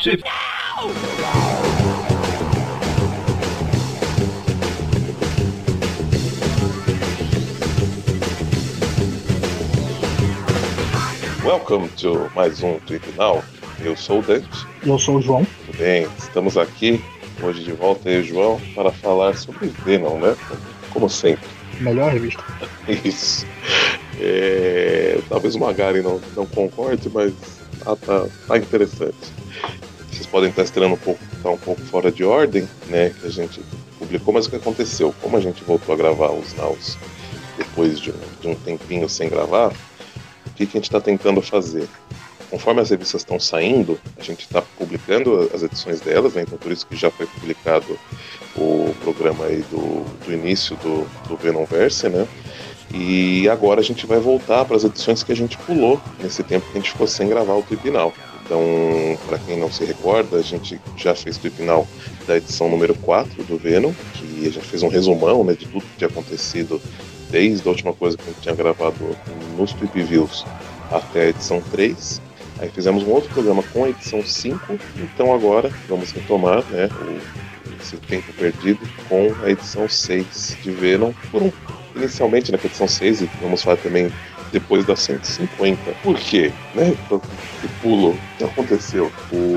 Two. Welcome to mais um Tribunal. Eu sou o Dante. E eu sou o João. Tudo bem, estamos aqui hoje de volta, eu e o João, para falar sobre Venom, né? Como sempre. Melhor revista. Isso. Talvez o Magari não concorde, mas tá interessante. Vocês podem estar estranhando um pouco fora de ordem, né? Que a gente publicou, mas o que aconteceu? Como a gente voltou a gravar os Naus depois de um tempinho sem gravar, o que a gente está tentando fazer? Conforme as revistas estão saindo, a gente está publicando as edições delas, né? Então por isso que já foi publicado o programa aí do início do Venomverse, né? E agora a gente vai voltar para as edições que a gente pulou nesse tempo que a gente ficou sem gravar o Tribunal. Então, para quem não se recorda, a gente já fez o Tribunal da edição número 4 do Venom, que a gente fez um resumão, né, de tudo que tinha acontecido desde a última coisa que a gente tinha gravado nos Trip Views até a edição 3. Aí fizemos um outro programa com a edição 5, então agora vamos retomar, né, esse tempo perdido com a edição 6 de Venom, inicialmente na edição 6, e vamos falar também depois da 150. Por quê? Né? Que pulo, o que aconteceu?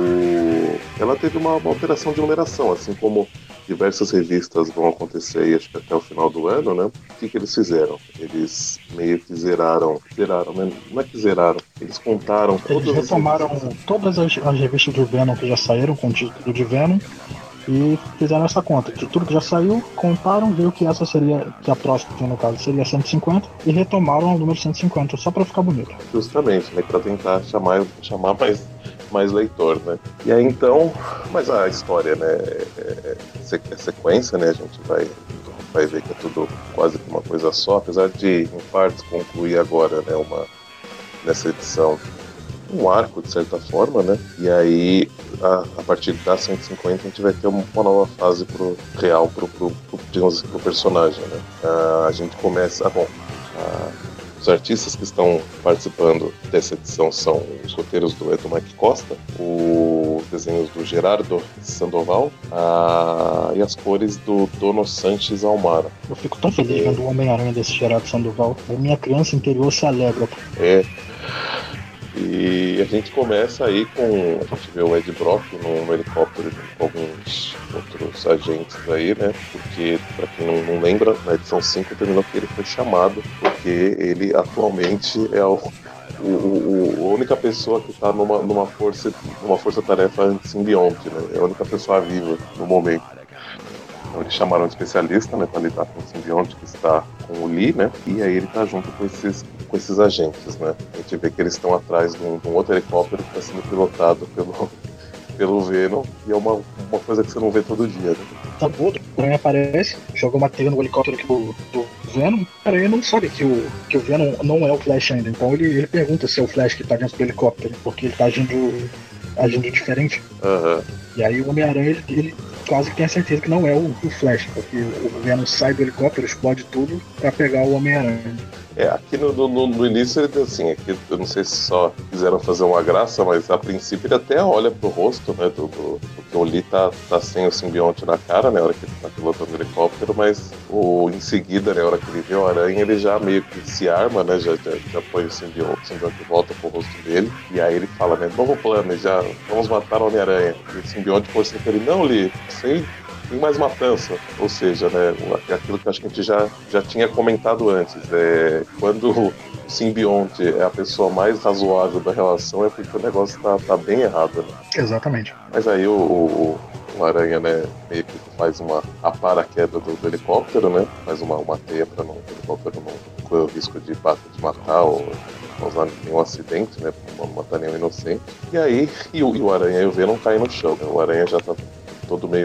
Ela teve uma alteração de numeração, assim como diversas revistas vão acontecer aí, acho que até o final do ano, né? O que eles fizeram? Eles meio que zeraram, né? Não é que zeraram, eles contaram todas. Eles retomaram todas as revistas de Venom que já saíram com o título de Venom e fizeram essa conta de tudo que já saiu, contaram, viu que essa seria, que a próxima, no caso, seria 150 e retomaram o número 150 só pra ficar bonito. Justamente, né? Pra tentar chamar mais leitor, né? E aí então, mas a história, né? É sequência, né? A gente vai ver que é tudo quase que uma coisa só, apesar de em partes concluir agora, né? Nessa edição um arco, de certa forma, né? E aí, a partir da 150, a gente vai ter uma nova fase pro personagem, né? A gente começa... os artistas que estão participando dessa edição são os roteiros do Mike Costa, os desenhos do Gerardo Sandoval e as cores do Dono Sanches Almara. Eu fico tão feliz vendo o Homem-Aranha desse Gerardo Sandoval. A minha criança interior se alegra. E a gente começa aí com... A gente vê o Ed Brock no helicóptero com alguns outros agentes aí, né? Porque, pra quem não lembra, na edição 5 terminou que ele foi chamado, porque ele atualmente é a única pessoa que está numa força-tarefa anti-simbionte, né? É a única pessoa viva no momento. Então eles chamaram um especialista, né, para lidar com o simbionte que está com o Lee, né? E aí ele está junto com esses agentes, né? A gente vê que eles estão atrás de um outro helicóptero que está sendo pilotado pelo Venom, e é uma coisa que você não vê todo dia, né? Tá bom, o Aranha aparece, joga uma teia no helicóptero do Venom. O Aranha não sabe que o Venom não é o Flash ainda, então ele pergunta se é o Flash que tá dentro do helicóptero, porque ele tá agindo diferente. Uhum. E aí o Homem-Aranha, ele quase que tem a certeza que não é o Flash, porque o Venom sai do helicóptero, explode tudo pra pegar o Homem-Aranha. Aqui no início ele assim, aqui, eu não sei se só quiseram fazer uma graça, mas a princípio ele até olha pro rosto, né, porque o Lee tá sem o simbionte na cara, né, na hora que ele tá pilotando o helicóptero, mas em seguida, né, na hora que ele vê o Aranha, ele já meio que se arma, né, já põe o simbionte de volta pro rosto dele, e aí ele fala, né, novo plano, já vamos matar o Homem-Aranha, e o simbionte força pra ele, não, Lee, sem mais matança, ou seja, né, aquilo que acho que a gente já tinha comentado antes, quando o simbionte é a pessoa mais razoável da relação é porque o negócio tá bem errado, né? Exatamente. Mas aí o Aranha, né, meio que faz a paraquedas do helicóptero, né, faz uma teia para o helicóptero não correr o risco de matar ou causar nenhum acidente, né, pra não matar nenhum inocente. E aí, o Aranha e o Venom caem no chão, né? O Aranha já tá todo meio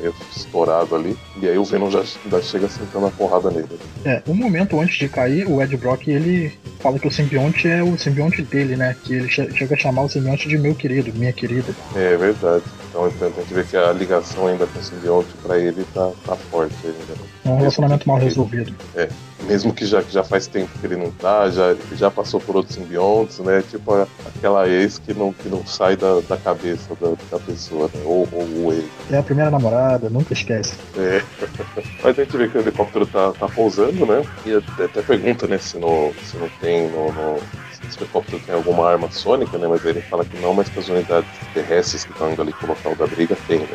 meio estourado ali. E aí o Venom já chega sentando a porrada nele. Um momento antes de cair, o Ed Brock, ele fala que o simbionte é o simbionte dele, né? Que ele chega a chamar o simbionte de meu querido, minha querida. É verdade. Então a gente vê que a ligação ainda com o simbionte pra ele tá forte ainda. É um relacionamento mal resolvido. Mesmo que já faz tempo que ele não tá, já passou por outros simbiontes, né? Tipo aquela ex que não sai da cabeça da pessoa, né? Ou o ex. É a primeira namorada, nunca esquece. Mas a gente vê que o helicóptero tá pousando, né? E até pergunta, né, se não tem se o helicóptero tem alguma arma sônica, né? Mas aí ele fala que não, mas que as unidades terrestres que estão indo ali pro local da briga tem, né?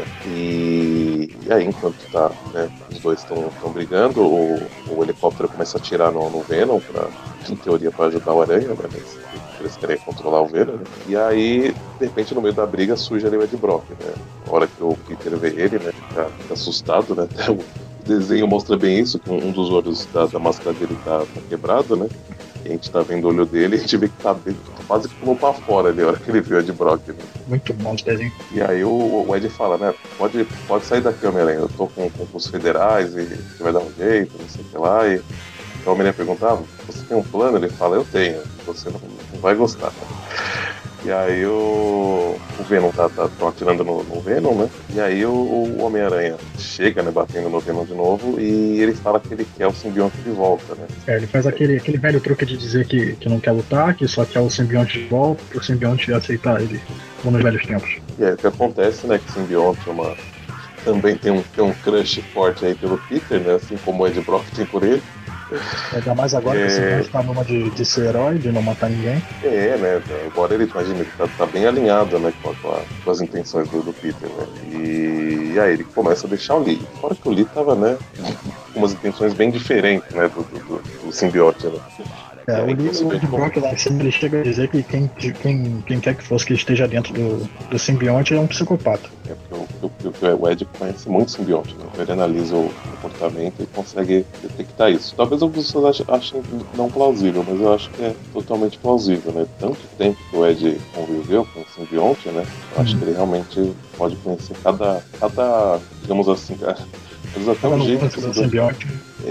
E aí, enquanto né, os dois estão brigando, o helicóptero começa a atirar no Venom, em teoria, para ajudar o Aranha, né? Mas eles querem controlar o Venom, né? E aí, de repente, no meio da briga, surge ali o Ed Brock, né? Na hora que o Peter vê ele, né? Fica assustado, né? Até o desenho mostra bem isso, que um dos olhos da máscara dele tá quebrado, né? E a gente tá vendo o olho dele e a gente vê que tá quase que pulou pra fora ali, a hora que ele viu o Ed Brock, né? Muito bom esse desenho. E aí o Ed fala, né? Pode sair daqui, Homem-Aranha. Eu tô com os federais e você vai dar um jeito, não sei o que lá. E o Homem-Aranha perguntava, você tem um plano? Ele fala, eu tenho. Você não vai gostar, né? E aí o Venom tão atirando no Venom, né? E aí o Homem-Aranha chega, né, batendo no Venom de novo, e ele fala que ele quer o simbionte de volta, né? Ele faz aquele velho truque de dizer que não quer lutar, que só quer o simbionte de volta, pro simbionte aceitar ele, como nos velhos tempos. E aí o que acontece, né, que o simbionte também tem um crush forte aí pelo Peter, né? Assim como o Ed Brock tem por ele. Ainda mais agora que o simbionte tá numa de ser herói, de não matar ninguém. Né? Agora ele, imagina, ele tá bem alinhado, né, com as intenções do Peter, né? E aí ele começa a deixar o Lee. Fora que o Lee tava, né, com umas intenções bem diferentes, né, do simbionte, né? O Ed Brock lá em cima, ele chega a dizer que quem quer que fosse que esteja dentro do simbionte é um psicopata. Porque o Ed conhece muito simbionte, né? Ele analisa o comportamento e consegue detectar isso. Talvez algumas pessoas achem não plausível, mas eu acho que é totalmente plausível, né? Tanto tempo que o Ed conviveu com o simbionte, né? Eu acho que ele realmente pode conhecer cada digamos assim, às vezes até o jeito que o simbionte.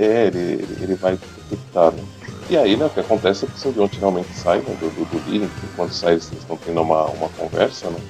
Ele vai detectar, né? E aí, né, o que acontece é que o simbionte realmente sai, né, do Lee, quando sai eles estão tendo uma conversa, né,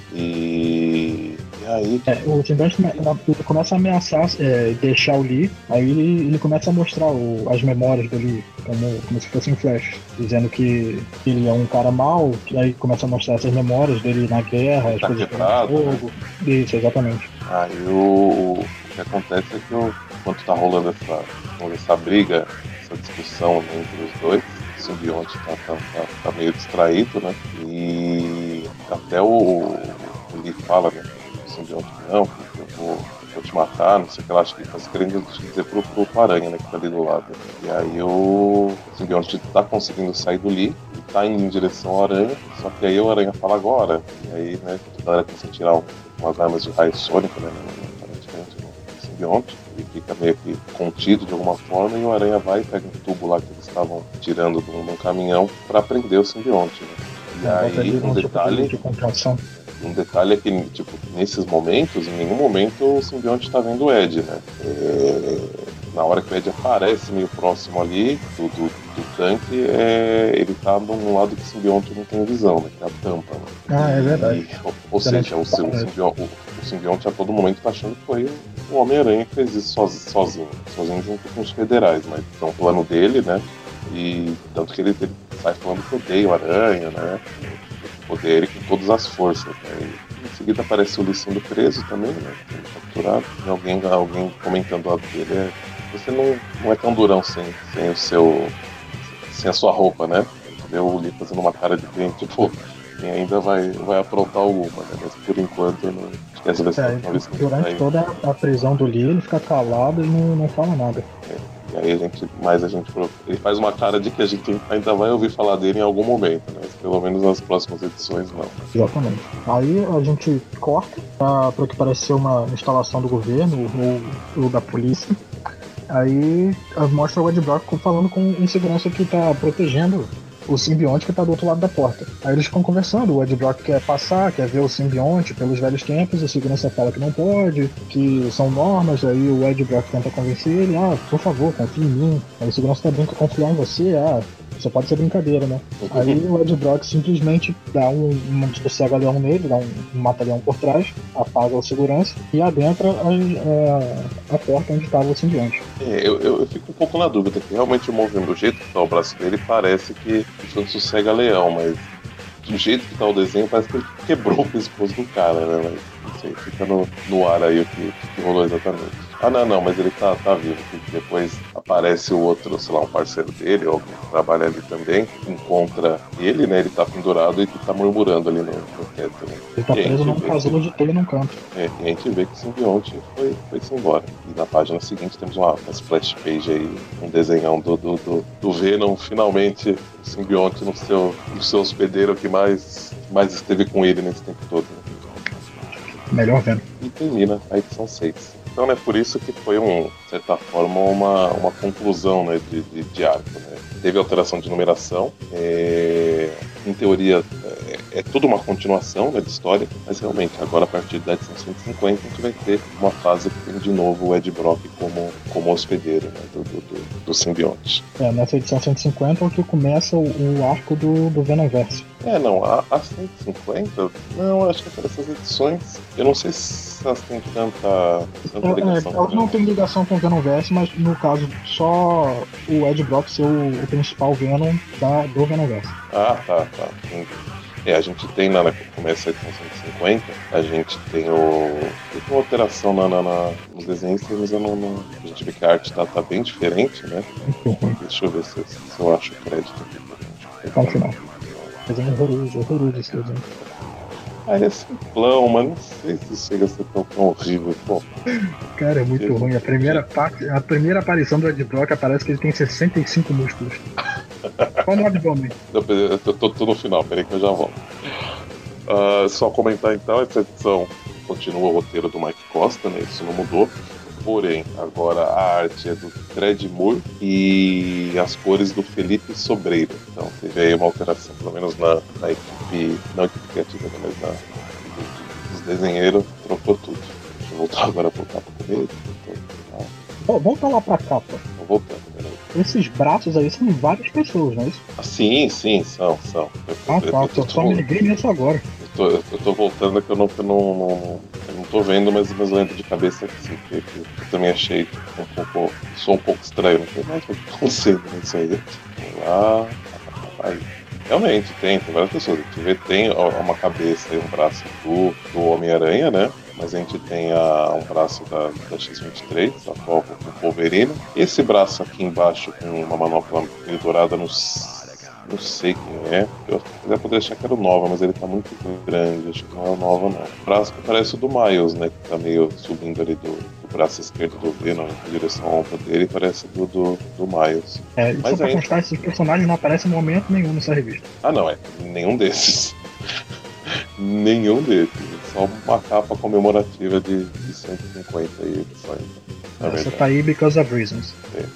e aí... o simbionte começa a ameaçar deixar o Lee, aí ele começa a mostrar as memórias do Lee, como se fosse um flash, dizendo que ele é um cara mau, e aí começa a mostrar essas memórias dele na guerra, as coisas quebrado, do fogo. Né? Isso, exatamente. Aí o que acontece é que enquanto tá rolando essa briga, essa discussão entre os dois, o simbionte tá meio distraído, né? E até o Lee fala, né? O simbionte, não, eu vou te matar, não sei o que lá, acho que ele tá querendo dizer pro Aranha, né? Que tá ali do lado. E aí o simbionte tá conseguindo sair do Lee e tá indo em direção ao Aranha, só que aí o Aranha fala agora. E aí, né, a galera começa a tirar umas armas de raio sônico, né? Aparentemente no simbionte. Ele fica meio que contido de alguma forma e o Aranha vai e pega um tubo lá que eles estavam tirando de um caminhão para prender o simbionte, né? E aí, um detalhe é que, tipo, nesses momentos, em nenhum momento o simbionte tá vendo o Ed, né? Na hora que o Ed aparece meio próximo ali do tanque, ele tá num lado que o simbionte não tem visão, né? Que é a tampa, né? É verdade. Ou seja, o simbionte a todo momento tá achando que foi o Homem-Aranha que fez isso sozinho junto com os federais, mas é um plano dele, né? E tanto que ele sai falando que odeia o Aranha, né? Odeia ele com todas as forças, né? E em seguida aparece o Lee sendo preso também, né? Sendo capturado. E alguém comentando do lado dele você não é tão durão sem a sua roupa, né? Vê o Lee fazendo uma cara de quem, tipo, quem ainda vai aprontar alguma, né? Mas por enquanto eu não esquece dessa vez que durante toda a prisão do Lee, ele fica calado e não fala nada. E aí ele faz uma cara de que a gente ainda vai ouvir falar dele em algum momento, né? Mas pelo menos nas próximas edições não. Exatamente. Aí a gente corta para o que parece ser uma instalação do governo ou da polícia. Aí mostra o Ed Brock falando com um segurança que tá protegendo o simbionte que tá do outro lado da porta. Aí eles ficam conversando, o Ed Brock quer passar, quer ver o simbionte pelos velhos tempos, o segurança fala que não pode, que são normas, aí o Ed Brock tenta convencer ele, por favor, confia em mim. Aí o segurança brinca, confiar em você, só pode ser brincadeira, né? Aí o Ed Brock simplesmente dá um sossega-leão nele, dá um mata-leão por trás, apaga o segurança e adentra a porta onde estava o simbionte. Eu fico um pouco na dúvida, que realmente o movimento, do jeito que tá o braço dele, parece que foi um sossega-leão, mas do jeito que tá o desenho, parece que ele quebrou o pescoço do cara, né? Mas não sei, fica no ar aí o que rolou exatamente. Não, mas ele tá vivo, porque depois aparece o outro, sei lá, um parceiro dele, ou alguém que trabalha ali também, encontra ele, né? Ele tá pendurado e tá murmurando ali no teto, né? Ele tá preso num casulo de telha num canto. E a gente vê que o simbionte foi-se embora. E na página seguinte temos uma splash page aí, um desenhão do Venom, finalmente o simbionte no seu hospedeiro que mais esteve com ele nesse tempo todo. Né? Melhor Venom. E termina a edição 6. Então é por isso que foi, de certa forma, uma conclusão, né, de arco. Né? Teve alteração de numeração, em teoria é tudo uma continuação, né, de história, mas realmente agora a partir da edição 150 a gente vai ter uma fase que tem de novo o Ed Brock como hospedeiro, né, do simbionte. Nessa edição 150 é o que começa o arco do Venomverse. A 150, não, acho que para essas edições, eu não sei se elas têm tanta ligação. Elas não têm ligação com o Venomverse, mas no caso, só o Ed Brock ser o principal Venom do Venomverse. Tá. Entendi. A gente tem na começa a edição 150, a gente tem tem uma alteração nos desenhos, mas a gente vê que a arte tá bem diferente, né? Deixa eu ver se eu acho o crédito aqui. Tá no final. Desenho horroroso esse desenho. Ele é simplão, mas não sei se chega a ser tão horrível. Bom, cara, é muito ruim. A primeira aparição do Ed Brock parece que ele tem 65 músculos. Qual o nome do homem? Eu tô no final, peraí que eu já volto. Só comentar então, essa edição continua o roteiro do Mike Costa, né? Isso não mudou. Porém, agora a arte é do Fred Moore e as cores do Felipe Sobreiro. Então teve aí uma alteração, pelo menos na equipe, não equipe criativa, mas dos desenheiros, trocou tudo. Deixa eu voltar agora pro capa comigo. Volta lá pra capa. Tô voltando, peraí. Esses braços aí são várias pessoas, não é isso? Sim, são. Eu só me liguei nisso agora. Eu tô voltando que eu não tô vendo, mas lembro de cabeça que sim, que eu também achei sou um pouco estranho. Não sei mais o que tá acontecendo nisso aí. Vamos lá. Aí. Realmente, tem várias pessoas. A gente tem uma cabeça e um braço do Homem-Aranha, né? Mas a gente tem um braço da X-23, a qual com o Wolverine. Esse braço aqui embaixo com uma manopla meio dourada, não sei quem é. Eu poderia achar que era o Nova, mas ele tá muito grande. Acho que não é o Nova, não. O braço que parece o do Miles, né? Que tá meio subindo ali do braço esquerdo do Venom em direção à ombro dele, parece do Miles. Mas só pra constar, esses personagens não aparecem em momento nenhum nessa revista. Não, nenhum desses. Nenhum desses. Só uma capa comemorativa de 150 edições. Essa tá aí because of reasons.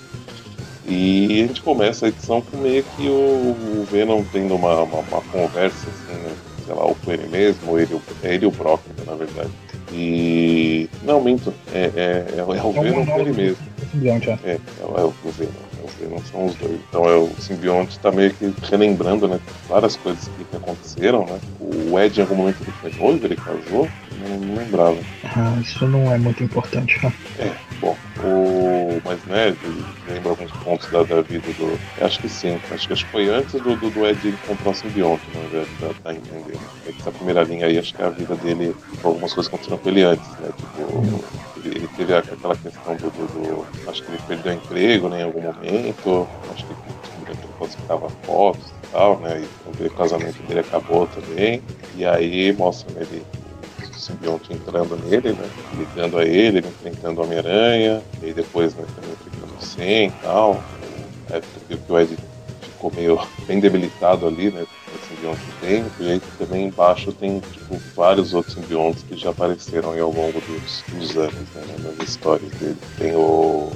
E a gente começa a edição com meio que o Venom tendo uma conversa, assim, né? Sei lá, ou com ele mesmo, ou ele e o Brock, né, na verdade. E. Não, minto. É o Venom com ele mesmo. É o Venom. O Venom são os dois. Então o simbionte tá meio que relembrando, né? Várias coisas que aconteceram, né? O Ed em algum momento ele foi noivo, ele casou. Não lembrava. Isso não é muito importante, né? Bom, mas né, lembra alguns pontos da vida do. Acho que sim, acho que foi antes do Ed encontrar o simbionte, na verdade, da entender. Essa primeira linha aí, acho que a vida dele, algumas coisas aconteceram com ele antes, né? Tipo, ele teve aquela questão acho que ele perdeu o emprego, né, em algum momento, acho que ele falsificava fotos e tal, né? E o casamento dele acabou também, e aí mostra, né, ele. O simbionte entrando nele, né? Ligando a ele enfrentando o Homem-Aranha, e depois, né, também ficando sem e tal. Que o Ed ficou meio bem debilitado ali, né? O simbionte dentro, e aí também embaixo tem tipo, vários outros simbiontes que já apareceram aí ao longo dos anos, né? Nas histórias dele. Tem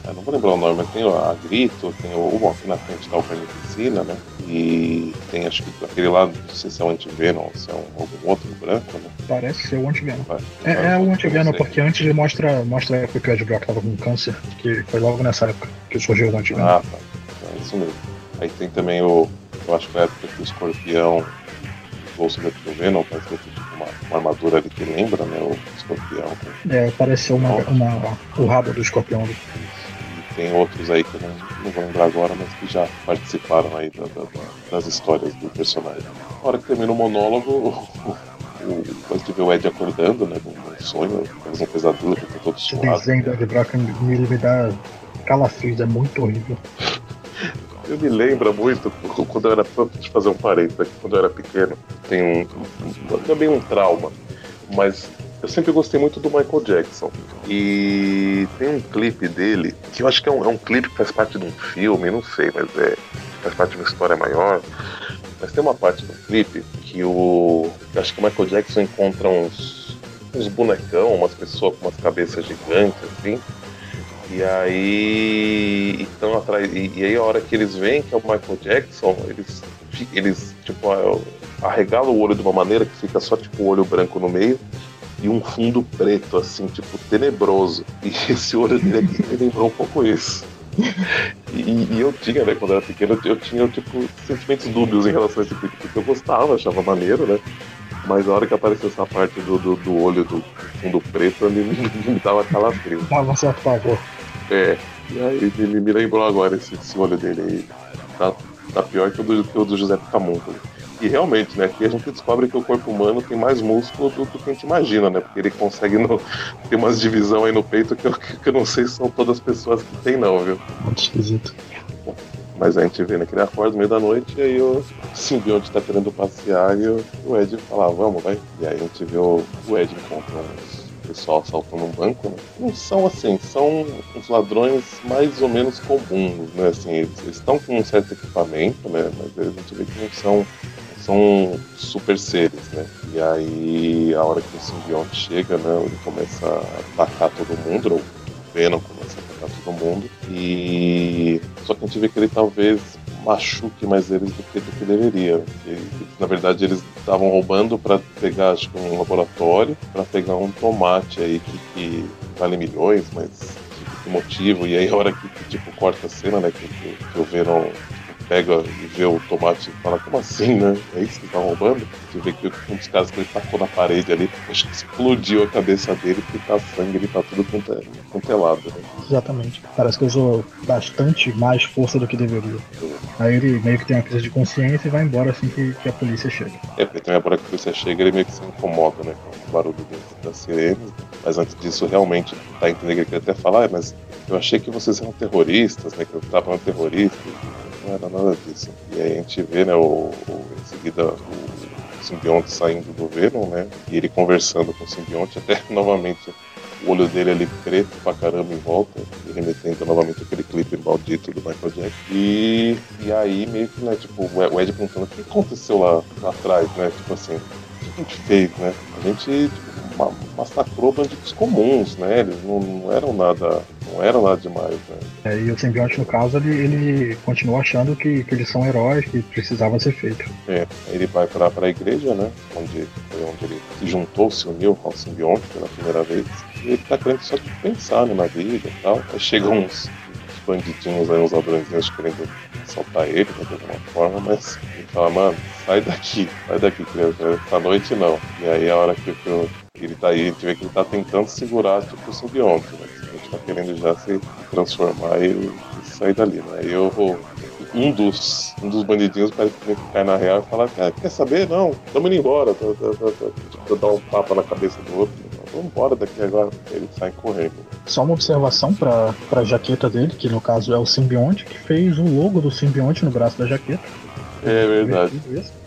não vou lembrar o nome, mas tem a Grito, tem o aqui na frente tá o Carnificina, né? E tem acho que aquele lá, não sei se é o Anti-Venom ou se é algum outro branco, né? Parece ser o Anti-Venom. Vai, É o Anti-Venom, sei. porque antes ele mostra a época que o Ed Brock tava com câncer, que foi logo nessa época que surgiu o Anti-Venom. Ah, tá. É isso mesmo. Aí tem também eu acho que é a época que o Escorpião bolso do Venom, parece que tem tipo uma armadura ali que lembra, né, o Escorpião. Pareceu o rabo do Escorpião. E tem outros aí que eu não vou lembrar agora, mas que já participaram aí das histórias do personagem. Na hora que termina o monólogo, depois de ver o Ed acordando, né, num sonho, talvez um pesadelo, que tá todo Esse suado. desenho do Ed Brock me dá calafrios, é muito horrível. Eu me lembro muito, quando eu era, de fazer um parênteses aqui, quando eu era pequeno, tem também um trauma, mas eu sempre gostei muito do Michael Jackson. E tem um clipe dele, que eu acho que é um clipe que faz parte de um filme, não sei, mas faz parte de uma história maior. Mas tem uma parte do clipe que eu acho que o Michael Jackson encontra uns bonecão, umas pessoas com umas cabeças gigantes, assim. E aí estão atrás. E aí a hora que eles veem que é o Michael Jackson, eles tipo, arregalam o olho de uma maneira que fica só tipo o olho branco no meio e um fundo preto, assim, tipo, tenebroso. E esse olho dele aqui me lembrou um pouco isso. E eu tinha, né, quando eu era pequeno, eu tinha, tipo, sentimentos dúbios em relação a esse clipe, porque eu gostava, achava maneiro, né? Mas a hora que apareceu essa parte do olho do fundo preto, me dava calafrio. Dava um certo pavor. E aí me lembrou agora esse olho dele aí. Tá pior que o do José Camunco. E realmente, né, aqui a gente descobre que o corpo humano tem mais músculo do que a gente imagina, né? Porque ele consegue ter umas divisão aí no peito que eu não sei se são todas as pessoas que tem, não, viu? Muito esquisito. Mas a gente vê, né, que ele acorda no meio da noite e aí o simbionte tá querendo passear e o Ed fala, vamos, vai. E aí a gente vê o Ed encontra pessoal assaltando um banco, né? Não são assim, são uns ladrões mais ou menos comuns, né? Assim, eles estão com um certo equipamento, né? Mas a gente vê que não são super seres, né? E aí, a hora que o simbionte chega, né? Ele começa a atacar todo mundo, ou o Venom começa a atacar todo mundo. E só que a gente vê que ele talvez machuque mais eles do que deveria. Na verdade, eles estavam roubando para pegar, acho que um laboratório, para pegar um tomate aí que vale milhões, mas que motivo? E aí a hora que tipo, corta a cena, né, que o Venom pega e vê o tomate e fala, como assim, né? É isso que estão roubando? Você vê que um dos caras que ele tacou na parede ali, acho que explodiu a cabeça dele, porque tá sangue, ele tá tudo contelado, né? Exatamente. Parece que usou bastante mais força do que deveria. Aí ele meio que tem uma crise de consciência e vai embora assim que a polícia chega. Porque também agora que a polícia chega, ele meio que se incomoda, né, com o barulho da sirene. Mas antes disso, realmente, tá entendendo que ele até fala, mas eu achei que vocês eram terroristas, né, que eu tava um terrorista. Não era nada disso. E aí a gente vê, né, em seguida o simbionte saindo do Venom, né, e ele conversando com o simbionte, até novamente o olho dele ali preto pra caramba em volta, e remetendo novamente aquele clipe maldito do Michael Jackson. E aí meio que, né, tipo, o Ed perguntando o que aconteceu lá atrás, né, tipo assim, o que a gente fez, né? A gente, tipo, massacrou bandidos comuns, né, eles não eram nada demais, né. E o simbionte, no caso, ele continua achando que eles são heróis, que precisavam ser feitos. Aí ele vai pra igreja, né, onde ele se juntou, se uniu ao simbionte pela primeira vez. E ele tá querendo só de pensar, né, na vida e tal. Aí chegam uns bandidinhos aí, uns ladrõezinhos querendo assaltar ele, né, de alguma forma, mas ele fala, mano, sai daqui, criança, essa noite não. E aí a hora que ele tá aí, a gente vê que ele tá tentando segurar, tipo, o simbionte, né? A gente tá querendo já se transformar e sair dali, né? Aí um dos bandidinhos parece que cai na real e fala, quer saber? Não, vamos indo embora. Tipo, dar um tapa na cabeça do outro. Vamos embora daqui agora. Ele sai correndo. Só uma observação pra jaqueta dele, que no caso é o simbionte, que fez o logo do simbionte no braço da jaqueta. É verdade.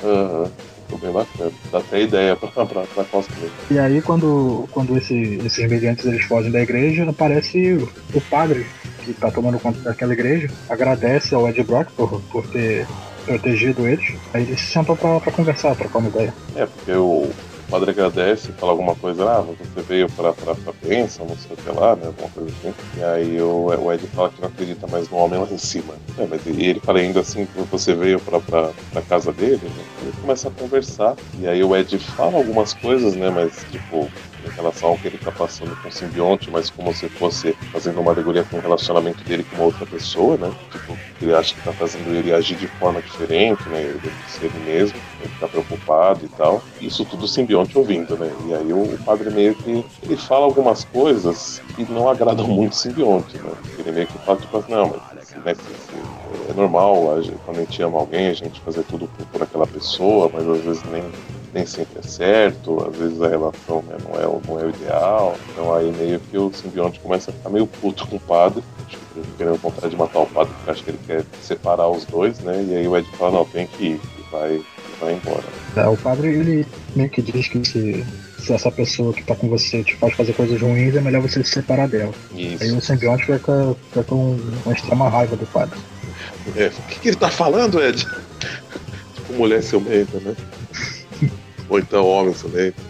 Ficou bem bacana. Dá até ideia pra cosplay. E aí quando esses mediantes eles fogem da igreja, aparece o padre que tá tomando conta daquela igreja, agradece ao Ed Brock por ter protegido eles. Aí eles se sentam pra conversar, trocar uma ideia. Porque o padre agradece, fala alguma coisa, você veio pra bênção, não sei o que lá, né? Alguma coisa assim. E aí o Ed fala que não acredita mais no homem lá em cima. Mas ele fala ainda assim, você veio pra casa dele, né? Ele começa a conversar. E aí o Ed fala algumas coisas, né? Mas, tipo, em relação ao que ele tá passando com o simbionte, mas como se fosse fazendo uma alegoria com o relacionamento dele com uma outra pessoa, né? Tipo, ele acha que tá fazendo ele agir de forma diferente, né? Ele ser ele mesmo, ele tá preocupado e tal. Isso tudo o simbionte ouvindo, né? E aí o padre meio que ele fala algumas coisas que não agradam muito o simbionte, né? Ele meio que fala, tipo assim, não, mas né, é normal, quando a gente ama alguém, a gente fazer tudo por aquela pessoa, mas às vezes nem sempre é certo, às vezes a relação, né, não é o ideal. Então aí meio que o simbionte começa a ficar meio puto com o padre, querendo vontade de matar o padre, porque acha que ele quer separar os dois, né? E aí o Ed fala, não, tem que ir, e vai embora. O padre, ele meio que diz que se essa pessoa que tá com você te faz fazer coisas ruins, é melhor você se separar dela. Isso. Aí o simbionte fica com uma extrema raiva do padre. O que ele tá falando, Ed? Tipo, mulher ciumenta, né? Ou então homem ciumento.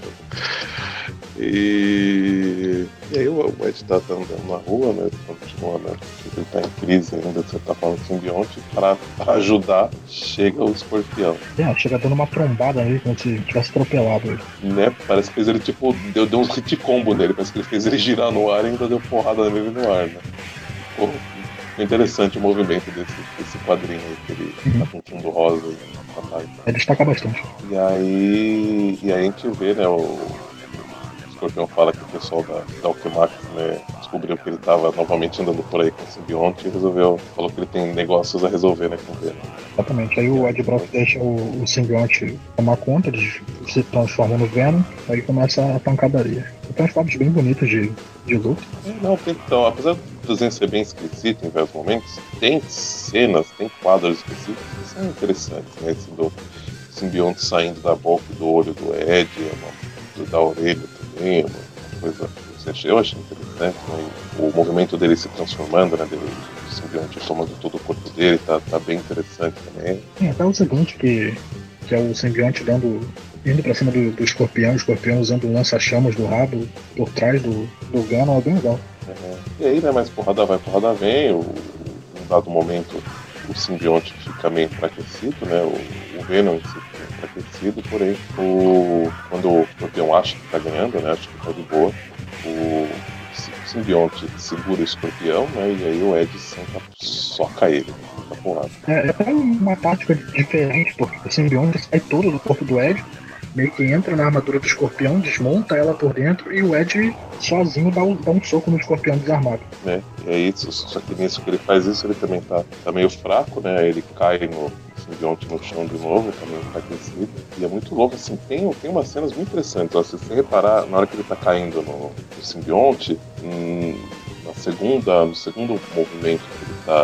E aí o Ed tá andando na rua, né? Continua, né? Ele tá em crise ainda, você tá falando simbionte. Pra ajudar, chega o escorpião. Chega dando uma trombada nele, como se tivesse atropelado ele. Né? Parece que fez ele, tipo, deu um hit combo nele. Parece que ele fez ele girar no ar e ainda deu porrada nele no ar, né? Pô, interessante o movimento desse quadrinho aí, que ele tá com fundo rosa e Ele destaca bastante. E aí a gente vê, né, o Escorpião fala que o pessoal da Alquemax, né, descobriu que ele estava novamente andando por aí com o simbionte e falou que ele tem negócios a resolver, né, com ele. Exatamente, aí o Ed Brock deixa o simbionte tomar conta, eles se transformam no Venom, aí começa a pancadaria. Tem uns quadros bem bonitos de luta. Não, então, apesar do desenho ser bem esquisito em vários momentos, tem cenas, tem quadros específicos que são interessantes, né, esse do simbionte saindo da boca e do olho do Ed, da orelha também, uma coisa que eu achei interessante, né? O movimento dele se transformando, né? O simbionte tomando todo o corpo dele, tá bem interessante também. Até o seguinte, que é o simbionte indo pra cima do escorpião, o escorpião usando o lança-chamas do rabo por trás do Venom, é bem legal. E aí, né, mais porrada vai, porrada vem, num dado momento o simbionte fica meio enfraquecido, né, o Venom em si fica enfraquecido, porém, quando o escorpião acha que tá ganhando, né, acha que tá de boa, o simbionte segura o escorpião, né, e aí o Ed soca ele, né, porrada. É uma tática diferente, porque o simbionte sai todo do corpo do Ed, meio que entra na armadura do escorpião, desmonta ela por dentro e o Ed sozinho dá um soco no escorpião desarmado. E aí, só que nisso que ele faz isso, ele também tá meio fraco, né? Ele cai no simbionte no chão de novo, também enfraquecido. E é muito louco, assim, tem umas cenas muito interessantes. Ó, se você reparar, na hora que ele tá caindo no simbionte, no segundo movimento que ele tá.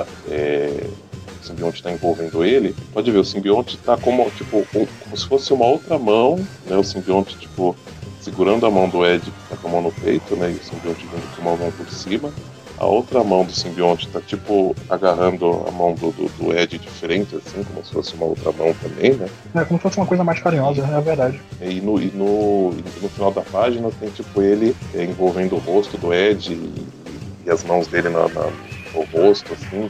O simbionte está envolvendo ele, pode ver, o simbionte está como se fosse uma outra mão, né? O simbionte, tipo, segurando a mão do Ed, que tá com a mão no peito, né? E o simbionte vindo com uma mão por cima. A outra mão do simbionte tá, tipo, agarrando a mão do Ed de frente, assim, como se fosse uma outra mão também, né? É como se fosse uma coisa mais carinhosa, é a verdade. E no final da página tem, tipo, ele envolvendo o rosto do Ed e as mãos dele no rosto, assim,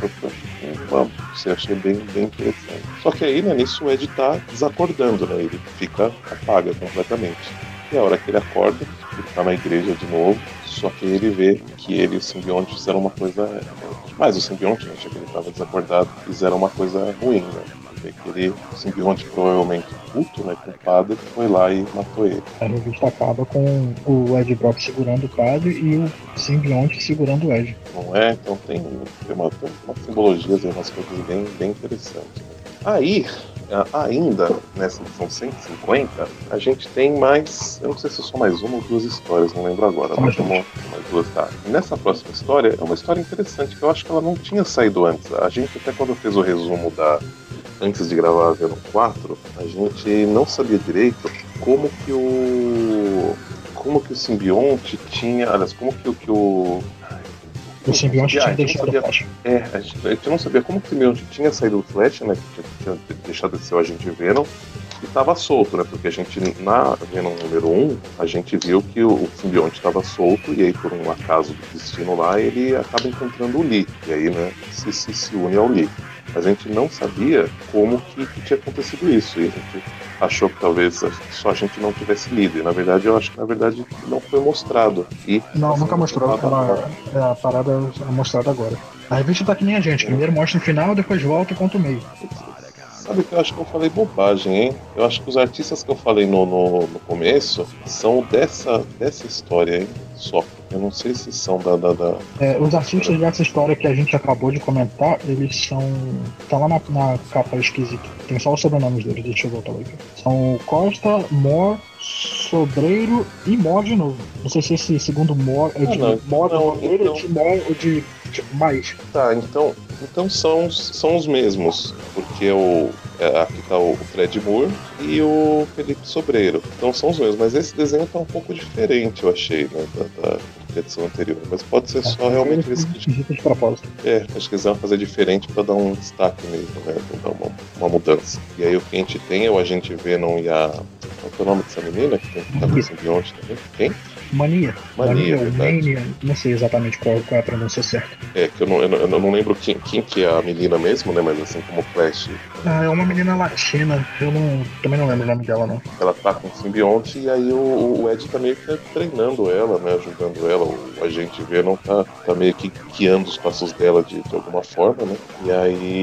eu achei bem interessante. Só que aí, né, nisso o Ed tá desacordando, né, ele apaga completamente. E a hora que ele acorda, ele tá na igreja de novo, só que ele vê que ele e o simbionte fizeram uma coisa... Mas o simbionte, né, achei que ele tava desacordado, fizeram uma coisa ruim, né. O simbionte provavelmente puto, né, com o padre, foi lá e matou ele. A revista acaba com o Ed Brock segurando o padre e o simbionte segurando o Ed. Não é? Então tem umas simbologias aí, umas coisas bem interessantes. Aí, ainda nessa edição 150, a gente tem mais, eu não sei se é só mais uma ou duas histórias, não lembro agora, mas mais duas, tá. E nessa próxima história, é uma história interessante, que eu acho que ela não tinha saído antes. A gente até quando fez o resumo antes de gravar a Venom 4, a gente não sabia direito como que o simbionte tinha, aliás, como que o simbionte tinha deixado o Flash. A gente não sabia como que o simbionte tinha saído do Flash, né, que tinha deixado de ser o agente Venom, estava solto, né? Porque a gente, na Venom número 1, a gente viu que o simbionte estava solto, e aí, por um acaso do destino lá, ele acaba encontrando o Lee. E aí, né, se une ao Lee. Mas a gente não sabia como que tinha acontecido isso. E a gente achou que talvez só a gente não tivesse lido. E na verdade, eu acho que na verdade não foi mostrado. E Não, nunca mostrou. A parada é mostrada agora. A revista tá que nem a gente. Primeiro mostra no final, depois volta e conta o meio. Sabe que eu acho que eu falei bobagem, hein? Eu acho que os artistas que eu falei no começo são dessa história, hein? Só. Eu não sei se são da... Os artistas dessa história que a gente acabou de comentar, eles são... Tá lá na capa esquisita. Tem só os sobrenomes deles, deixa eu voltar aqui. São Costa, Moore, Sobreiro e Moore de novo. Não sei se esse segundo Moore é de Moore ou de Moore ou de mais. Tá, então são os mesmos, porque aqui tá o Fred Moore e o Felipe Sobreiro. Então são os mesmos, mas esse desenho tá um pouco diferente, eu achei, né, da edição anterior. Mas pode ser só realmente eles de propósito. acho que eles vão fazer diferente pra dar um destaque mesmo, né, pra dar uma mudança. E aí o que a gente tem é o Agente Venom e a... Qual é o nome dessa menina que tá com o simbionte também? Quem? Mania, Mania, não sei exatamente qual é a pronúncia certa. Que eu não lembro quem que é a menina mesmo, né? Mas assim como o Flash. É uma menina latina, também não lembro o nome dela, não. Ela tá com o simbionte e aí o Ed tá meio que treinando ela, né? Ajudando ela. O Agente Venom tá meio que guiando os passos dela de alguma forma, né? E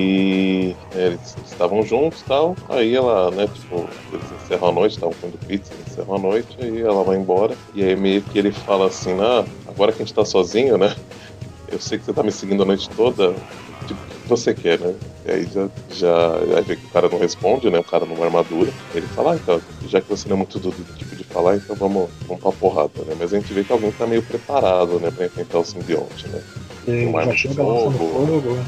aí eles estavam juntos e tal. Aí ela, né, tipo, eles encerram a noite, estavam comendo pizza, encerram a noite, aí ela vai embora. E aí meio que ele fala assim, agora que a gente tá sozinho, né? Eu sei que você tá me seguindo a noite toda. Tipo, o que você quer, né? E aí aí vê que o cara não responde, né? O cara numa armadura. Ele fala, então, já que você não é muito do tipo de falar, então vamos pra porrada, né? Mas a gente vê que alguém tá meio preparado, né? Pra enfrentar o simbionte, né? Já chega lançando fogo,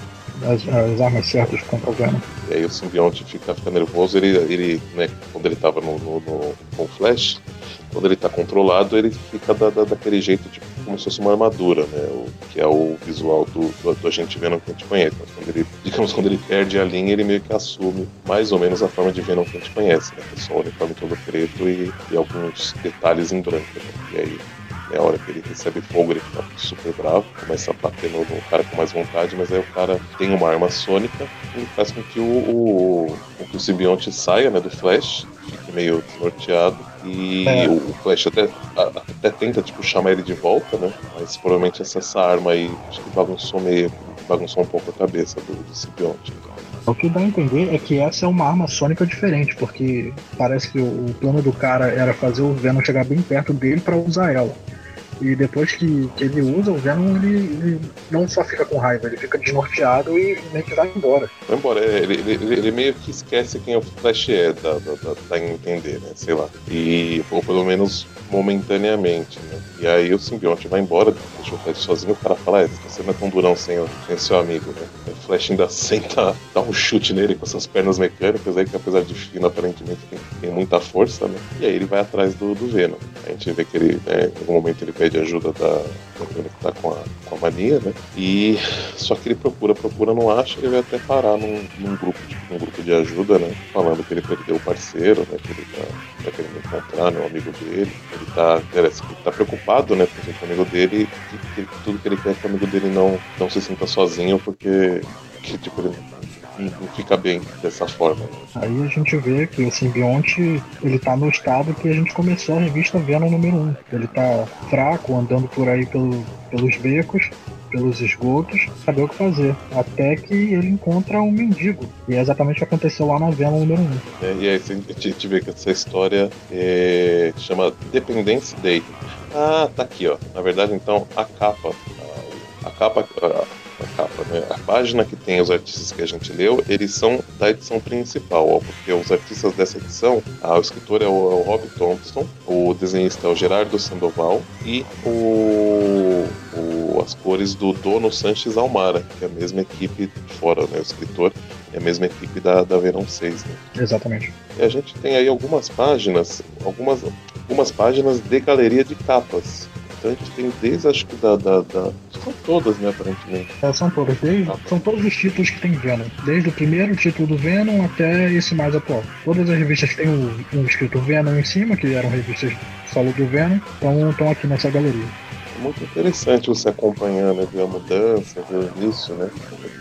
as armas certas contra o Venom. E aí o simbionte fica nervoso, ele né, quando ele tava com o Flash, quando ele tá controlado, ele fica daquele jeito, tipo, como se fosse uma armadura, né? Que é o visual do Agente Venom que a gente conhece. Mas quando ele perde a linha, ele meio que assume mais ou menos a forma de Venom que a gente conhece, né? Que é só o uniforme todo preto e alguns detalhes em branco, né? E aí, a hora que ele recebe fogo, ele fica super bravo, começa a bater no cara com mais vontade, mas aí o cara tem uma arma sônica e faz com que o simbionte saia, né, do Flash, fique meio desnorteado, e o Flash até tenta, tipo, chamar ele de volta, né, mas provavelmente essa arma aí, acho que bagunçou um pouco a cabeça do simbionte. O que dá a entender é que essa é uma arma sônica diferente, porque parece que o plano do cara era fazer o Venom chegar bem perto dele para usar ela. E depois que ele usa, o Venom ele não só fica com raiva, ele fica desnorteado e meio que vai embora. Vai embora, ele meio que esquece quem o Flash é, dá a entender, né? Sei lá. Ou pelo menos momentaneamente, né? E aí o simbionte vai embora, deixa o Flash sozinho, o cara fala, você não é tão durão sem seu amigo, né? O Flash ainda senta, dá um chute nele com essas pernas mecânicas aí, que apesar de fino, aparentemente tem muita força, né? E aí ele vai atrás do Venom. A gente vê que ele, né, em algum momento ele pede ajuda da menina que tá com a mania, né? E só que ele procura, não acha, ele vai até parar num grupo de ajuda, né? Falando que ele perdeu o parceiro, né? Que ele tá querendo encontrar, né? O amigo dele. Ele tá preocupado, né? Com o amigo dele, que tudo que ele quer é que o amigo dele não se sinta sozinho, porque tipo, ele não fica bem dessa forma. Aí a gente vê que o simbionte, ele tá no estado que a gente começou a revista Venom número 1. Ele tá fraco, andando por aí pelos becos, pelos esgotos, saber o que fazer. Até que ele encontra um mendigo. E é exatamente o que aconteceu lá na Venom número 1. E aí a gente vê que essa história chama Dependence Day. Tá aqui, ó. Na verdade, então, a capa, né? A página que tem os artistas que a gente leu, eles são da edição principal, ó, porque os artistas dessa edição, o escritor é o Rob Thompson, o desenhista é o Gerardo Sandoval e as cores do Dono Sanches Almara, que é a mesma equipe fora, né? O escritor é a mesma equipe da Venom 6, né? Exatamente. E a gente tem aí algumas páginas de galeria de capas. bastante, tem desde, acho que são todas, né, aparentemente. São todas, são todos os títulos que tem Venom. Desde o primeiro título do Venom até esse mais atual. Todas as revistas que tem um escrito Venom em cima, que eram revistas solo do Venom, estão aqui nessa galeria. É muito interessante você acompanhar, né, ver a mudança, ver o início, né?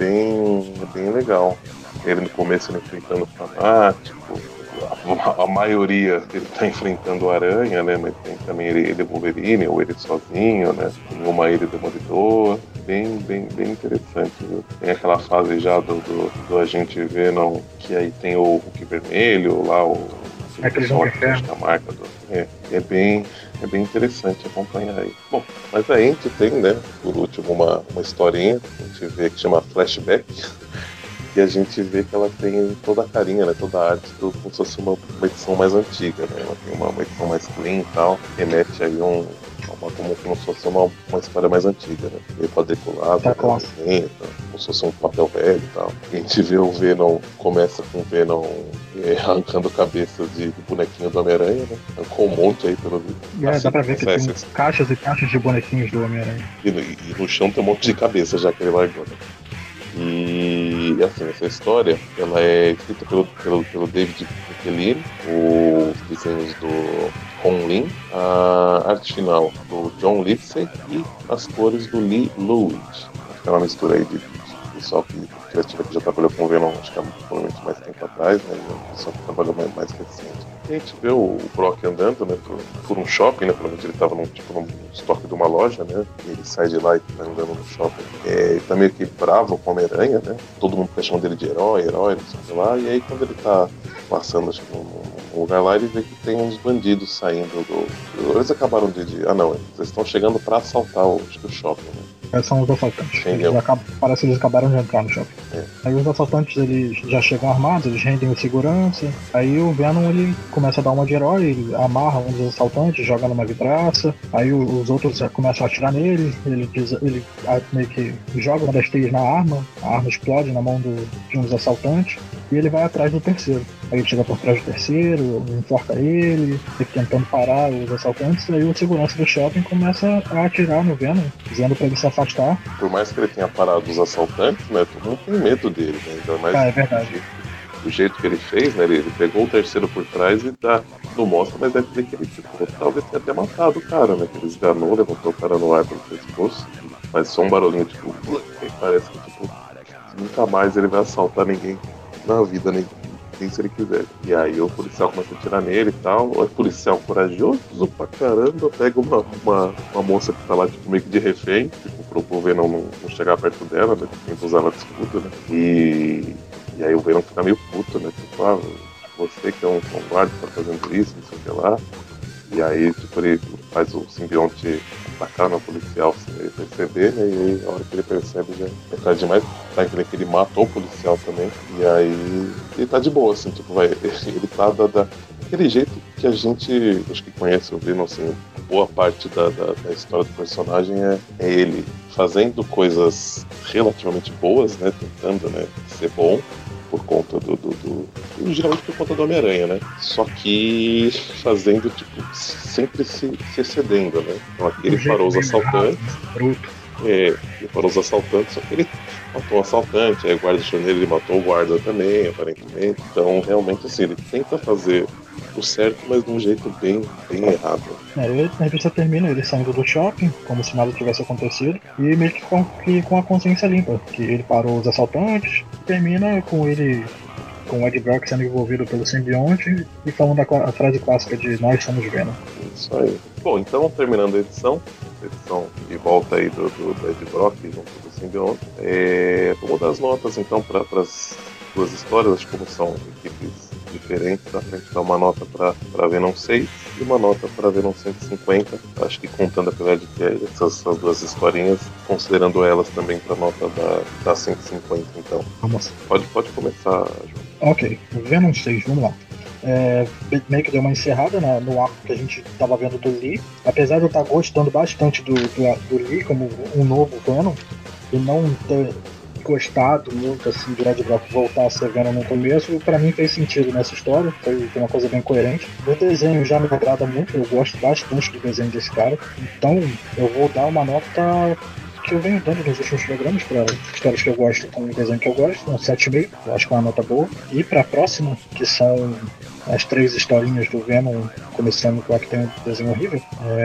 É bem legal. Ele no começo ele enfrentando o fanático, a maioria ele tá enfrentando o Aranha, né? Mas tem também ele Wolverine, ou ele sozinho, né? Tem uma ele Demolidor. Bem interessante, viu? Tem aquela fase já do agente Venom, que aí tem o Hulk vermelho, lá o pessoal que acha que é a marca do. É bem interessante acompanhar aí. Bom, mas aí a gente tem, né, por último, uma historinha, a gente vê que chama Flashback, e a gente vê que ela tem toda a carinha, né, toda a arte, como se fosse uma edição mais antiga, né, ela tem uma edição mais clean e tal, remete aí como se fosse uma história mais antiga, né? Meio quadriculado, como se fosse um papel velho e tal. E a gente vê o Venom, começa com o Venom arrancando cabeça de bonequinho do Homem-Aranha, né? Arrancou um monte aí pelo vídeo. Dá pra ver que tem caixas e caixas de bonequinhos do Homem-Aranha. E no chão tem um monte de cabeça já que ele largou, né? E assim, essa história ela é escrita pelo David Michelini, os desenhos do Hong Lin, a arte final do John Livesey e as cores do Lee Louis. Acho que é uma mistura aí de pessoal criativo que já trabalhou com o Venom, acho que provavelmente mais tempo atrás, né? E o pessoal que trabalhou mais recente. E a gente vê o Brock andando, né, por um shopping, né? Provavelmente ele estava num estoque de uma loja, né? E ele sai de lá e tá andando no shopping. Ele tá meio que bravo com o Homem-Aranha, né? Todo mundo tá chamando ele de herói, não sei o que lá. E aí quando ele tá passando, acho que num lugar lá, ele vê que tem uns bandidos saindo do. Eles acabaram de. Ah não, eles estão chegando pra assaltar o shopping, né? São os assaltantes. Parece que eles acabaram de entrar no shopping. Aí os assaltantes eles já chegam armados, eles rendem o segurança. Aí o Venom ele começa a dar uma de herói, ele amarra um dos assaltantes, joga numa vidraça. Aí os outros começam a atirar nele. Ele meio que joga uma das teias na arma, a arma explode na mão de um dos assaltantes. E ele vai atrás do terceiro. Aí ele chega por trás do terceiro, enforca ele, tentando parar os assaltantes. Aí o segurança do shopping começa a atirar no Venom, dizendo pra ele se afastar. Por mais que ele tenha parado os assaltantes, né, todo mundo tem medo dele, né? Ainda mais é verdade. Do jeito que ele fez, né? Ele pegou o terceiro por trás e não mostra, mas deve dizer que ele talvez tenha até matado o cara, né? Que ele esganou, levantou o cara no ar pelo pescoço, faz só um barulhinho, tipo, e parece que nunca mais ele vai assaltar ninguém na vida, nem se ele quiser. E aí o policial começa a atirar nele e tal. O policial corajoso pra caramba pega uma moça que tá lá, tipo, meio que de refém, tipo, pro Venom não chegar perto dela, né? Tenta usar ela de escudo, né? E aí o Venom fica meio puto, né? Tipo, você que é um guarda tá fazendo isso, não sei o que lá. E aí, tipo, ele faz o simbionte atacar no policial sem ele perceber, né? E aí, a hora que ele percebe, já é tarde demais. Tá entendendo que ele matou o policial também. E aí, ele tá de boa, assim, tipo, ele tá daquele jeito que a gente, acho que conhece o Venom, assim, boa parte da história do personagem é ele fazendo coisas relativamente boas, né? Tentando, né, ser bom. Por conta geralmente por conta do Homem-Aranha, né? Só que fazendo, tipo, sempre se excedendo, né? Então aqui ele parou os assaltantes. Ele parou os assaltantes, só que ele matou o assaltante, aí o guarda achou nele, ele matou o guarda também, aparentemente. Então, realmente, assim, ele tenta fazer o certo, mas de um jeito bem errado. A revista termina ele saindo do shopping, como se nada tivesse acontecido, e meio que com a consciência limpa, que ele parou os assaltantes, termina com ele, com o Ed Brock sendo envolvido pelo simbionte e falando a frase clássica de nós somos Venom. Isso aí. Bom, então, terminando a edição de volta aí do Ed Brock junto do simbionte, vamos dar as notas então para as duas histórias, acho que como são equipes diferentes, a gente dá uma nota para Venom 6 e uma nota para Venom 150, acho que contando apesar de que essas duas historinhas, considerando elas também para nota da 150, então. Vamos. Pode começar, João. Ok, Venom 6, vamos lá. Meio que deu uma encerrada no arco que a gente estava vendo do Lee, apesar de eu estar gostando bastante do Lee como um novo Venom, e não ter gostado muito assim de Ed Brock voltar a ser Venom no começo, pra mim fez sentido nessa história, foi uma coisa bem coerente. O desenho já me agrada muito, eu gosto bastante do desenho desse cara, então eu vou dar uma nota que eu venho dando nos últimos programas para histórias que eu gosto com o desenho que eu gosto, um 7,5, eu acho que é uma nota boa. E para a próxima, que são as 3 historinhas do Venom, começando com a que tem um desenho horrível,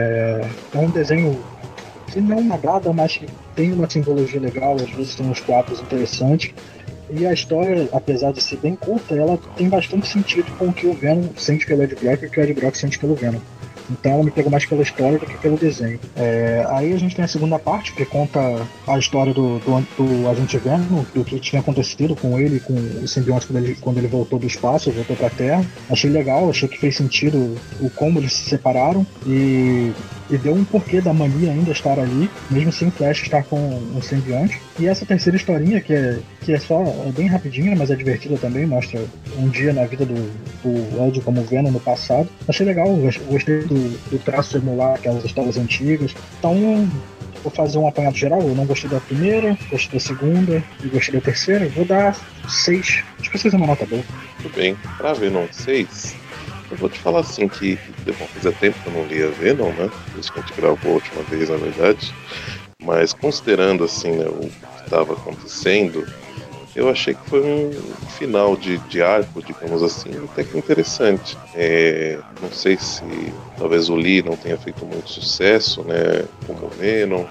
é um desenho que não me agrada, mas que tem uma simbologia legal, às vezes tem uns quadros interessantes. E a história, apesar de ser bem curta, ela tem bastante sentido com o que o Venom sente pelo Ed Brock e o que o Ed Brock sente pelo Venom. Então ela me pegou mais pela história do que pelo desenho. Aí a gente tem a segunda parte, que conta a história do Agente Venom, do que tinha acontecido com ele, com o simbionte quando ele voltou do espaço, voltou pra Terra. Achei legal, achei que fez sentido o como eles se separaram e deu um porquê da mania ainda estar ali, mesmo sem o Flash estar com um simbionte. E essa terceira historinha, que é bem rapidinha, mas é divertida também, mostra um dia na vida do Ed como Venom no passado. Achei legal, gostei do traço emular aquelas histórias antigas. Então, vou fazer um apanhado geral. Eu não gostei da primeira, gostei da segunda e gostei da terceira. Vou dar 6. Acho que 6 é uma nota boa. Muito bem, pra Venom 6, eu vou te falar assim que fazia tempo que eu não lia Venom, né? Desde que a gente gravou a última vez, na verdade. Mas considerando assim, né, o que estava acontecendo, eu achei que foi um final de arco, digamos assim, até que interessante. Não sei se talvez o Lee não tenha feito muito sucesso, né, como Venom.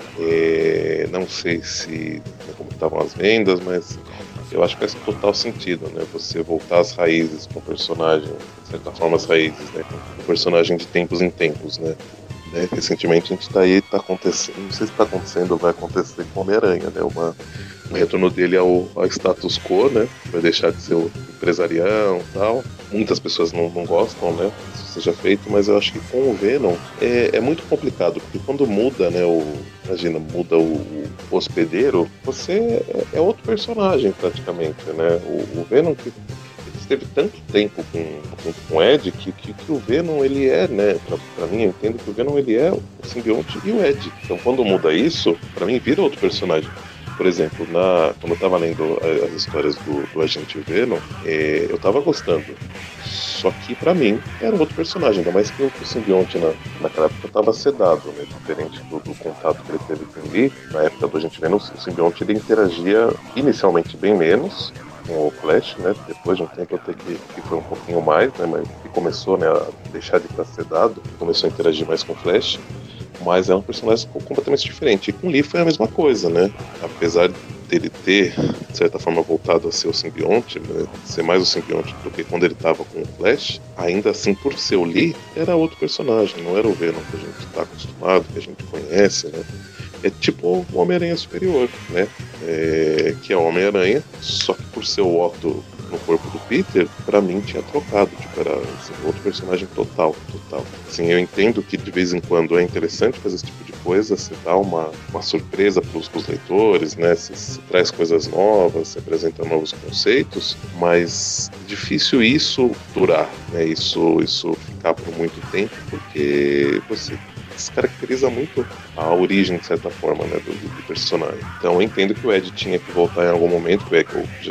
Não sei se como estavam as vendas, mas eu acho que faz total sentido, né? Você voltar às raízes com o personagem, de certa forma as raízes, né? Com o personagem de tempos em tempos, né? Recentemente a gente tá acontecendo, não sei se tá acontecendo ou vai acontecer com o Homem-Aranha, né? Um retorno dele ao status quo, né? Vai deixar de ser o empresarião e tal. Muitas pessoas não gostam, né? Isso seja feito, mas eu acho que com o Venom é muito complicado, porque quando muda, né? Muda o hospedeiro, você é outro personagem praticamente, né? O Venom que esteve tanto tempo com o Ed que o Venom ele é, né, pra mim eu entendo que o Venom ele é o simbionte e o Ed. Então quando muda isso, pra mim vira outro personagem. Por exemplo, quando eu tava lendo as histórias do Agente Venom, eu tava gostando. Só que pra mim era outro personagem, ainda mais que o simbionte naquela época tava sedado, né? Diferente do contato que ele teve com o Lee. Na época do Agente Venom, o simbionte ele interagia inicialmente bem menos com o Flash, né? Depois de um tempo até que foi um pouquinho mais, né? Mas que começou, né, a deixar de estar sedado, começou a interagir mais com o Flash. Mas é um personagem completamente diferente. E com o Lee foi a mesma coisa, né? Apesar dele ter, de certa forma, voltado a ser o simbionte, né? Ser mais o simbionte do que quando ele estava com o Flash, ainda assim, por ser o Lee, era outro personagem, não era o Venom que a gente está acostumado, que a gente conhece, né? É tipo o Homem-Aranha Superior, né? Que é o Homem-Aranha, só que por ser o Otto no corpo do Peter, pra mim tinha trocado, tipo, era assim, outro personagem total. Assim, eu entendo que de vez em quando é interessante fazer esse tipo de coisa, você dá uma surpresa pros leitores, né? Você traz coisas novas, você apresenta novos conceitos, mas difícil isso durar, né? Isso ficar por muito tempo, porque você descaracteriza muito a origem, de certa forma, né, do personagem. Então eu entendo que o Ed tinha que voltar em algum momento, que o Ed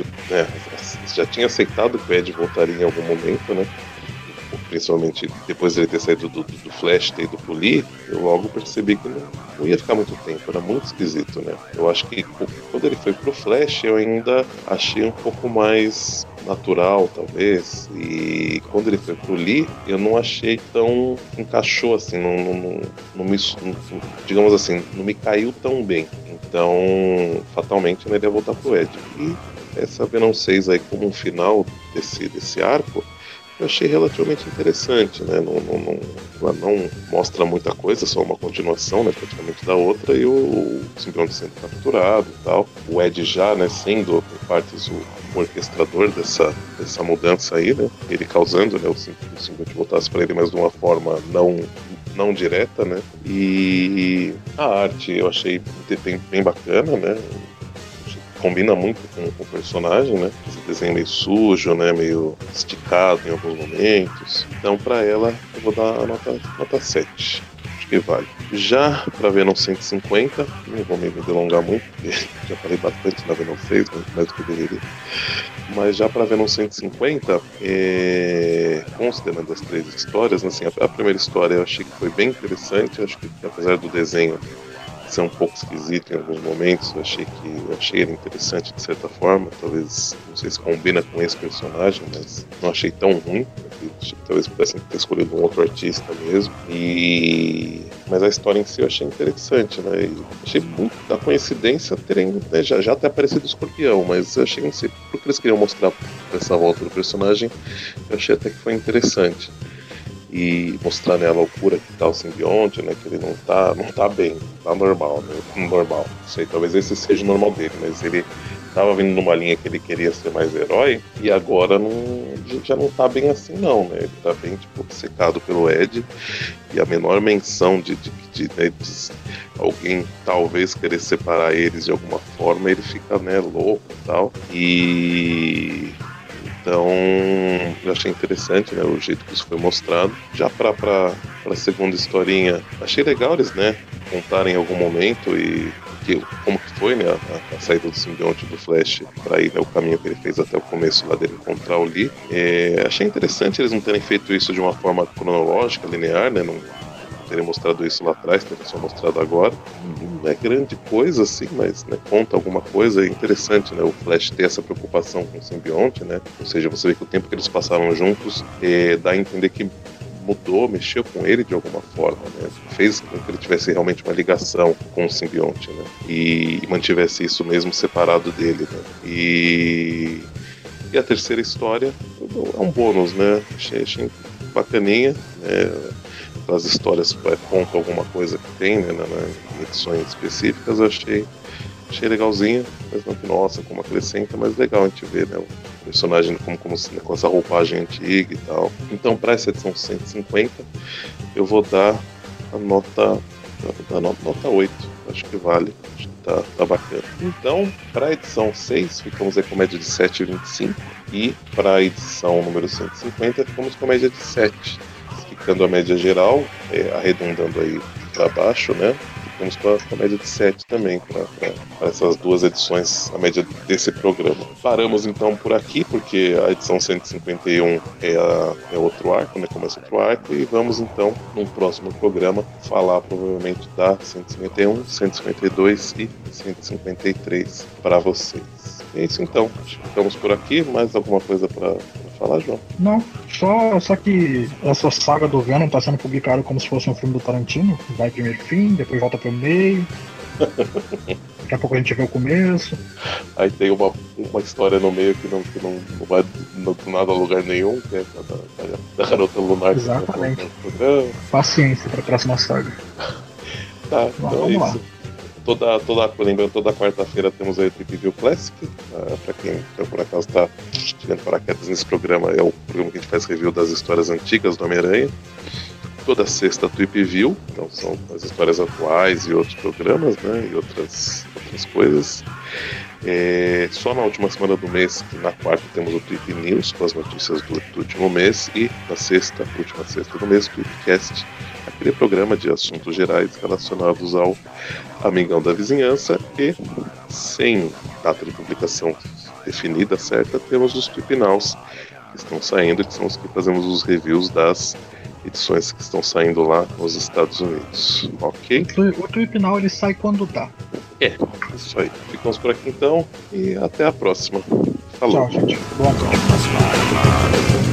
já tinha aceitado que o Ed voltaria em algum momento, né? Principalmente depois dele ter saído do Flash, ter ido pro Lee, eu logo percebi que não ia ficar muito tempo, era muito esquisito, né? Eu acho que quando ele foi pro Flash, eu ainda achei um pouco mais natural, talvez, e quando ele foi pro Lee, eu não achei tão encaixou assim, não me, digamos assim, não me caiu tão bem. Então, fatalmente, ele ia voltar pro Ed. E essa Venom 6 aí como um final desse arco, eu achei relativamente interessante, né? Ela não mostra muita coisa, só uma continuação, né, praticamente da outra, e o simbionte sendo capturado e tal. O Ed já, né, sendo, em partes, o orquestrador dessa mudança aí, né? Ele causando, né, o simbionte voltasse para ele, mas de uma forma não direta, né? E a arte eu achei bem bacana, né? Combina muito com o personagem, né? Esse desenho meio sujo, né? Meio esticado em alguns momentos. Então, pra ela, eu vou dar a nota 7. acho que vale. Já pra Venom 150, não vou me delongar muito, porque já falei bastante na Venom 6, muito mais do que eu deveria. Mas já pra Venom 150, considerando as 3 histórias, assim, a primeira história eu achei que foi bem interessante, acho que apesar do desenho ser um pouco esquisito em alguns momentos, eu achei ele interessante de certa forma, talvez, não sei se combina com esse personagem, mas não achei tão ruim, achei que talvez pudessem ter escolhido um outro artista mesmo, mas a história em si eu achei interessante, né, e achei muito da coincidência terem, né, já até aparecido o Escorpião, mas eu achei, não sei, porque eles queriam mostrar essa volta do personagem, eu achei até que foi interessante. E mostrar, né, a loucura que tá o simbionte, né, que ele não tá bem, tá normal, né, normal. Não sei, talvez esse seja o normal dele, mas ele tava vindo numa linha que ele queria ser mais herói e agora já não tá bem assim não, né, ele tá bem, tipo, obcecado pelo Ed e a menor menção de alguém talvez querer separar eles de alguma forma, ele fica, né, louco e tal. Então, eu achei interessante, né, o jeito que isso foi mostrado. Já para a segunda historinha, achei legal eles, né, contarem em algum momento como que foi, né, a saída do simbionte do Flash para ir, né, o caminho que ele fez até o começo lá dele encontrar o Lee. Achei interessante eles não terem feito isso de uma forma cronológica, linear, né, não terem mostrado isso lá atrás, terem só mostrado agora. Não é grande coisa, assim, mas, né, conta alguma coisa. É interessante, né, o Flash ter essa preocupação com o simbionte, né, ou seja, você vê que o tempo que eles passaram juntos dá a entender que mudou, mexeu com ele de alguma forma, né, fez com que ele tivesse realmente uma ligação com o simbionte, né, e mantivesse isso mesmo separado dele, né, e a terceira história é um bônus, né, achei bacaninha, né, as histórias contam alguma coisa que tem, né, em edições específicas, eu achei legalzinho, mas não que nossa, como acrescenta, mas legal a gente ver, né, o personagem como com essa roupagem antiga e tal. Então, para essa edição 150, eu vou dar a nota 8, acho que vale, acho que tá bacana. Então, para a edição 6, ficamos aí com média de 7,25 e para a edição número 150, ficamos com média de 7. Ficando a média geral, arredondando aí para baixo, né? Ficamos com a média de 7 também, para essas duas edições, a média desse programa. Paramos então por aqui, porque a edição 151 é outro arco, né? Começa outro arco, e vamos então, num próximo programa, falar provavelmente da 151, 152 e 153 para vocês. É isso então, ficamos por aqui. Mais alguma coisa para falar, João? Não, só que essa saga do Venom tá sendo publicada como se fosse um filme do Tarantino. Vai primeiro fim, depois volta pro meio. Daqui a pouco a gente vê o começo. Aí tem uma história no meio que não vai do nada a lugar nenhum, que é da garota lunar. Exatamente. Paciência pra próxima saga. Tá, então é isso. Lembrando, toda quarta-feira temos aí o Trip View Classic. Pra quem por acaso tá tirando paraquedas nesse programa, é o programa que a gente faz review das histórias antigas do Homem-Aranha. Toda sexta Trip View, então são as histórias atuais e outros programas, né, e outras coisas. Só na última semana do mês, na quarta, temos o Trip News com as notícias do último mês, e na última sexta do mês, o Tripcast, aquele programa de assuntos gerais relacionados ao Amigão da Vizinhança, e sem data de publicação definida certa, temos os Trip Nows que estão saindo, que são os que fazemos os reviews das edições que estão saindo lá nos Estados Unidos, ok? O Trip Now ele sai quando dá. Isso aí. Ficamos por aqui então e até a próxima. Falou. Tchau, gente. Boa noite.